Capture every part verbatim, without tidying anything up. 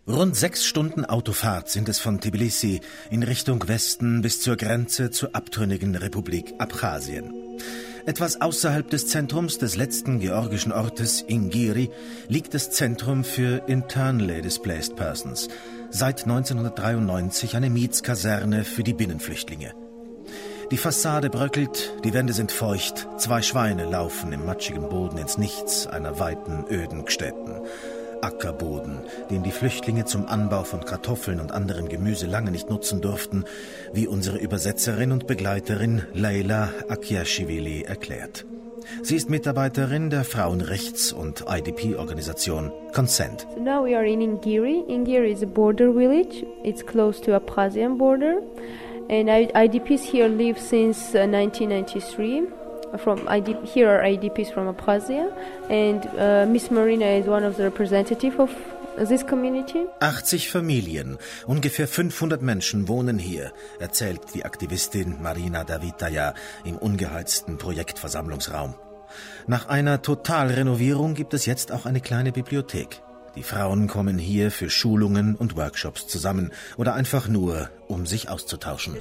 Rund sechs Stunden Autofahrt sind es von Tbilisi in Richtung Westen bis zur Grenze zur abtrünnigen Republik Abchasien. Etwas außerhalb des Zentrums des letzten georgischen Ortes Ingiri liegt das Zentrum für Internally Displaced Persons, seit neunzehnhundertdreiundneunzig eine Mietskaserne für die Binnenflüchtlinge. Die Fassade bröckelt, die Wände sind feucht, zwei Schweine laufen im matschigen Boden ins Nichts einer weiten, öden Gstätten. Ackerboden, den die Flüchtlinge zum Anbau von Kartoffeln und anderem Gemüse lange nicht nutzen durften, wie unsere Übersetzerin und Begleiterin Leyla Akiashvili erklärt. Sie ist Mitarbeiterin der Frauenrechts- und I D P-Organisation Consent. So now we are in Ingiri. Ingiri is a border village. It's close to Abkhazian border. And I D Ps here live since uh, nineteen ninety-three. From I D, here are I D Ps from Abkhazia, and uh, Miss Marina is one of the representatives of this community. achtzig Familien, ungefähr fünfhundert Menschen wohnen hier, erzählt die Aktivistin Marina Davitaja im ungeheizten Projektversammlungsraum. Nach einer Totalrenovierung gibt es jetzt auch eine kleine Bibliothek. Die Frauen kommen hier für Schulungen und Workshops zusammen oder einfach nur, um sich auszutauschen.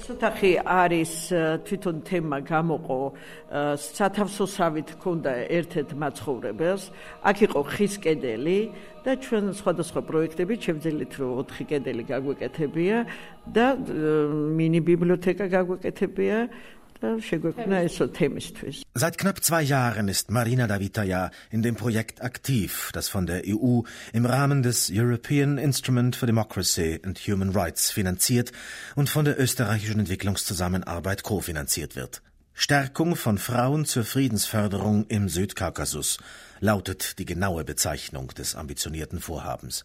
Seit knapp zwei Jahren ist Marina Davitaja in dem Projekt aktiv, das von der E U im Rahmen des European Instrument for Democracy and Human Rights finanziert und von der österreichischen Entwicklungszusammenarbeit kofinanziert wird. Stärkung von Frauen zur Friedensförderung im Südkaukasus lautet die genaue Bezeichnung des ambitionierten Vorhabens.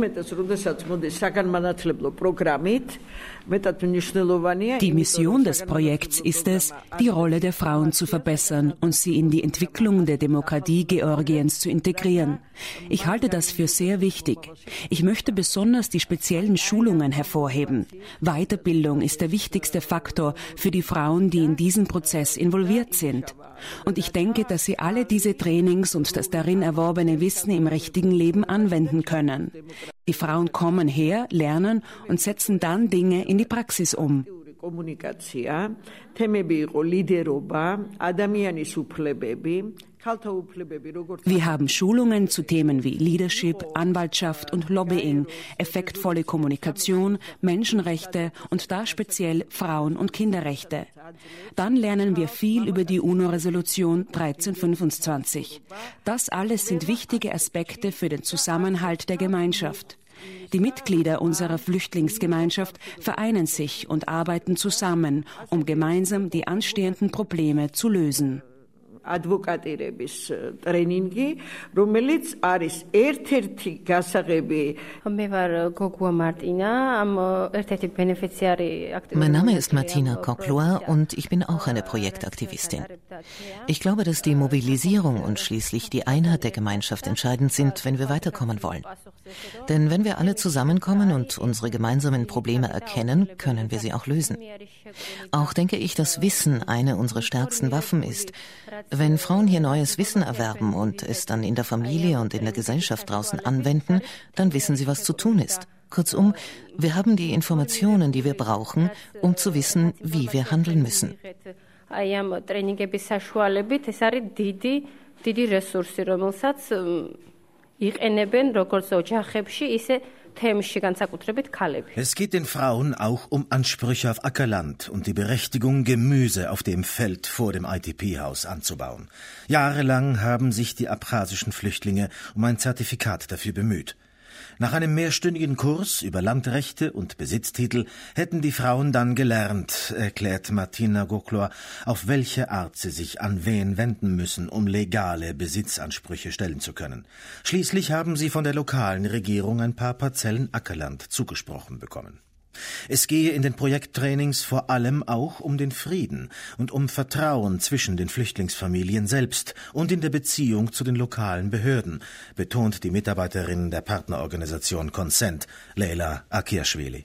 Die Mission des Projekts ist es, die Rolle der Frauen zu verbessern und sie in die Entwicklung der Demokratie Georgiens zu integrieren. Ich halte das für sehr wichtig. Ich möchte besonders die speziellen Schulungen hervorheben. Weiterbildung ist der wichtigste Faktor für die Frauen, die in diesen Prozess involviert sind. Und ich denke, dass sie alle diese Trainings und das darin erworbene Wissen im richtigen Leben anwenden können. Die Frauen kommen her, lernen und setzen dann Dinge in die Praxis um. Wir haben Schulungen zu Themen wie Leadership, Anwaltschaft und Lobbying, effektvolle Kommunikation, Menschenrechte und da speziell Frauen- und Kinderrechte. Dann lernen wir viel über die UNO-Resolution dreizehn fünfundzwanzig. Das alles sind wichtige Aspekte für den Zusammenhalt der Gemeinschaft. Die Mitglieder unserer Flüchtlingsgemeinschaft vereinen sich und arbeiten zusammen, um gemeinsam die anstehenden Probleme zu lösen. Advokatირების ტრენინგი, რომელიც არის ერთ-ერთი გასაღები. Mein Name ist Martina Koklua und ich bin auch eine Projektaktivistin. Ich glaube, dass die Mobilisierung und schließlich die Einheit der Gemeinschaft entscheidend sind, wenn wir weiterkommen wollen. Denn wenn wir alle zusammenkommen und unsere gemeinsamen Probleme erkennen, können wir sie auch lösen. Auch denke ich, dass Wissen eine unserer stärksten Waffen ist. Wenn Frauen hier neues Wissen erwerben und es dann in der Familie und in der Gesellschaft draußen anwenden, dann wissen sie, was zu tun ist. Kurzum, wir haben die Informationen, die wir brauchen, um zu wissen, wie wir handeln müssen. Es geht den Frauen auch um Ansprüche auf Ackerland und die Berechtigung, Gemüse auf dem Feld vor dem I D P-Haus anzubauen. Jahrelang haben sich die abchasischen Flüchtlinge um ein Zertifikat dafür bemüht. Nach einem mehrstündigen Kurs über Landrechte und Besitztitel hätten die Frauen dann gelernt, erklärt Martina Koklua, auf welche Art sie sich an wen wenden müssen, um legale Besitzansprüche stellen zu können. Schließlich haben sie von der lokalen Regierung ein paar Parzellen Ackerland zugesprochen bekommen. Es gehe in den Projekttrainings vor allem auch um den Frieden und um Vertrauen zwischen den Flüchtlingsfamilien selbst und in der Beziehung zu den lokalen Behörden, betont die Mitarbeiterin der Partnerorganisation Consent, Leyla Akiashvili.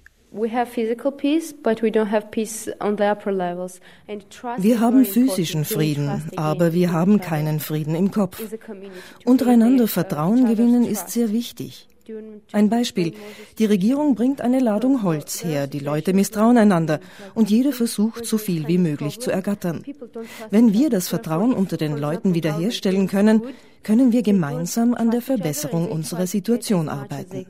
Wir haben physischen Frieden, aber wir haben keinen Frieden im Kopf. Untereinander Vertrauen gewinnen ist sehr wichtig. Ein Beispiel. Die Regierung bringt eine Ladung Holz her, die Leute misstrauen einander und jeder versucht, so viel wie möglich zu ergattern. Wenn wir das Vertrauen unter den Leuten wiederherstellen können, können wir gemeinsam an der Verbesserung unserer Situation arbeiten.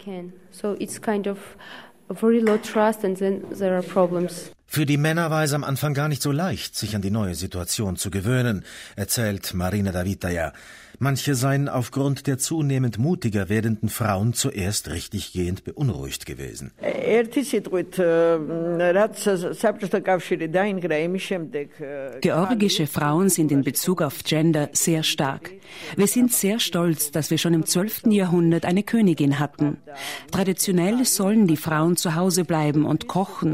Für die Männer war es am Anfang gar nicht so leicht, sich an die neue Situation zu gewöhnen, erzählt Marina Davitaja. Manche seien aufgrund der zunehmend mutiger werdenden Frauen zuerst richtiggehend beunruhigt gewesen. Georgische Frauen sind in Bezug auf Gender sehr stark. Wir sind sehr stolz, dass wir schon im zwölften Jahrhundert eine Königin hatten. Traditionell sollen die Frauen zu Hause bleiben und kochen